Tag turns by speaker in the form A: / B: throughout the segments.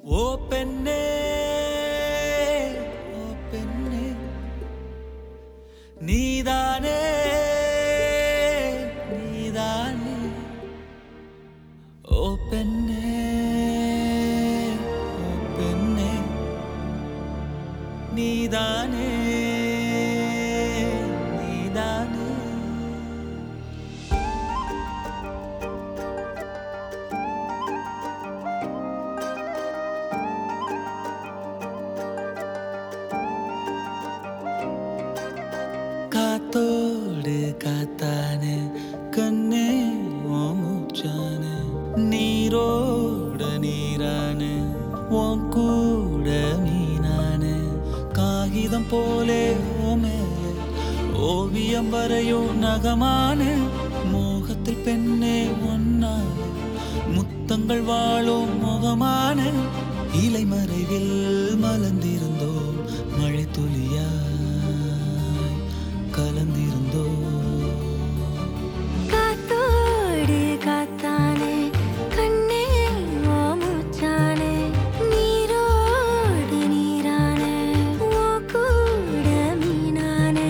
A: ஓ பெண்ணே ஓ பெண்ணே நீதானே நீதானே ஓ பெண்ணே ஓ பெண்ணே நீதானே நீதானே காத்தோடு காத்தானே கண்ணே உன் மூச்சானே நீரோட நீரானே உன் கூட மீனானே காகிதம் போலே ஓமேலே ஓவியம் வரையும் நகமானே மோகத்தில் பெண்ணே ஒன்னானே முத்தங்கள் வாழும் முகமானே இலை மறைவில் மலர்ந்திருந்தோம் மழை துளியா கலந்திருந்தோ
B: காத்தோடு காத்தானே கண்ணே ஓ மூச்சானே நீரோடு நீரானே ஓ கூட மீனானே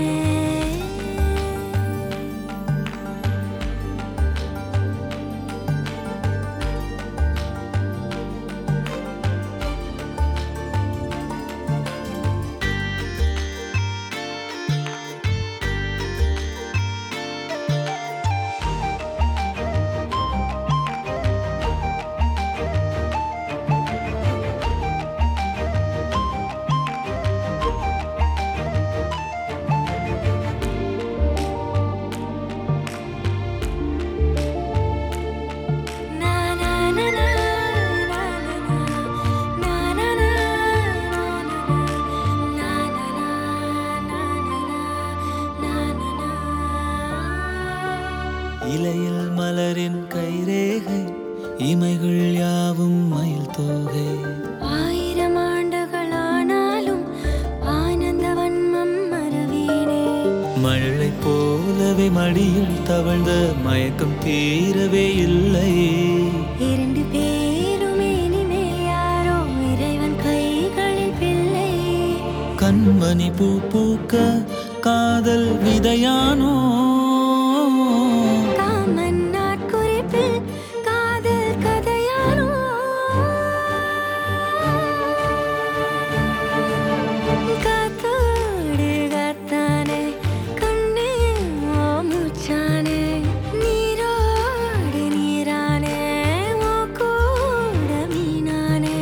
A: இலையில் மலரின் கைரேகை இமைகள் யாவும் மயில் தோகை
B: ஆயிரம் ஆண்டுகள் ஆனாலும் ஆனந்த வன்மம் மறவேனே
A: மழை போலவே மடியில் தவழ்ந்த மயக்கம் தீரவே இல்லை
B: இரண்டு பேருமே இனிமேல் யாரோ இறைவன் கைகளில் பிள்ளை
A: கண்மணி பூ பூக்க காதல் விதையானோ
B: காமன் நாட்குறிப்பில் காதல் கதையானோ காத்தோடு காத்தானே கண்ணே ஓ மூச்சானே நீரோடு நீரானே ஓ கூட மீனானே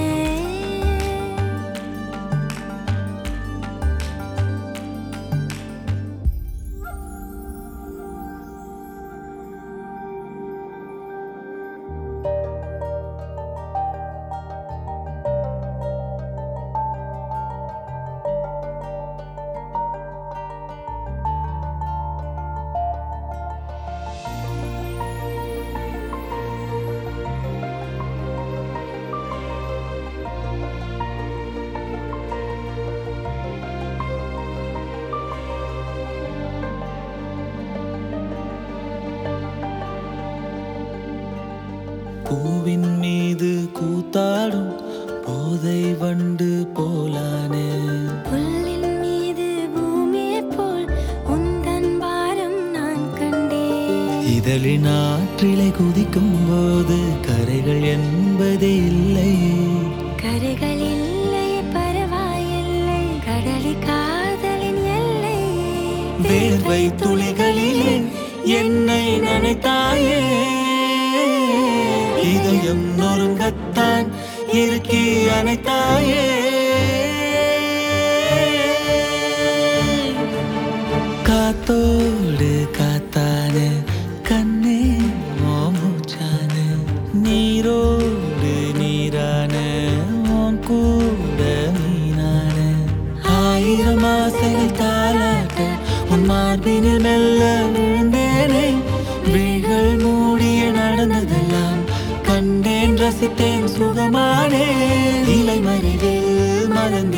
A: பூவின் மீது கூத்தாடும் போதை வண்டு போலானே
B: புல்லின் மீது பூமியைப் போல் உந்தன் பாரம் நான் கண்டேன்
A: இதழின் ஆற்றிலை குதிக்கும் போது கரைகள் என்பதே இல்லை
B: கரைகள் இல்லை பரவாயில்லை கடலி காதலின் எல்லை
A: வேர்வை துளிகளிலே என்னை நினைத்தாயே இதயம் நொறுங்கத்தான் இறுக்கி அணைத்தாயே காத்தோடு காத்தானே கண்ணே ஓ மூச்சானே நீரோடு நீரானே உன் கூட மீனானே ஆயிரம் ஆசைகள் தாளாட்ட உன் மார்பினில் மெல்ல விழுந்தேனே விழிகள் மூடிய நடந்ததெல்லாம் கண்டேன் ரசித்தேன் சுகமானே இலை மறைவில்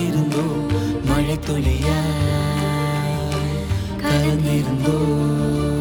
A: மலர்ந்திருந்தோம் மழை துளியாய் கலந்திருந்தோம்